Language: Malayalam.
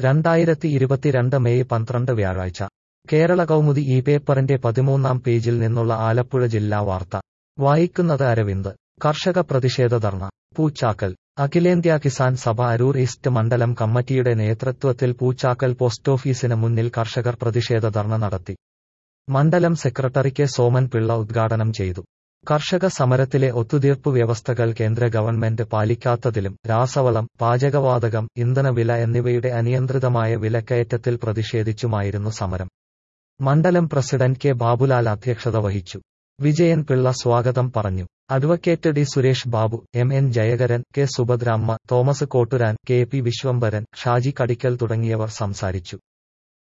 2022 മെയ് 12 വ്യാഴാഴ്ച കേരള കൗമുദി ഈ പേപ്പറിന്റെ 13-ാം പേജിൽ നിന്നുള്ള ആലപ്പുഴ ജില്ലാ വാർത്ത വായിക്കുന്നത് അരവിന്ദ്. കർഷക പ്രതിഷേധ ധർണ പൂച്ചാക്കൽ. അഖിലേന്ത്യാ കിസാൻ സഭ അരൂർ ഈസ്റ്റ് മണ്ഡലം കമ്മിറ്റിയുടെ നേതൃത്വത്തിൽ പൂച്ചാക്കൽ പോസ്റ്റോഫീസിന് മുന്നിൽ കർഷകർ പ്രതിഷേധ ധർണ നടത്തി. മണ്ഡലം സെക്രട്ടറി കെ സോമൻ പിള്ള ഉദ്ഘാടനം ചെയ്തു. കർഷക സമരത്തിലെ ഒത്തുതീർപ്പ് വ്യവസ്ഥകൾ കേന്ദ്ര ഗവൺമെന്റ് പാലിക്കാത്തതിലും രാസവളം, പാചകവാതകം, ഇന്ധനവില എന്നിവയുടെ അനിയന്ത്രിതമായ വിലക്കയറ്റത്തിൽ പ്രതിഷേധിച്ചുമായിരുന്നു സമരം. മണ്ഡലം പ്രസിഡന്റ് കെ ബാബുലാൽ അധ്യക്ഷത വഹിച്ചു. വിജയൻ പിള്ള സ്വാഗതം പറഞ്ഞു. Advocate D Suresh Babu, M N Jayakaran, K Subhadramma, Thomas Kotturan, K P Viswambharan, Shaji Kadikkal തുടങ്ങിയവർ സംസാരിച്ചു.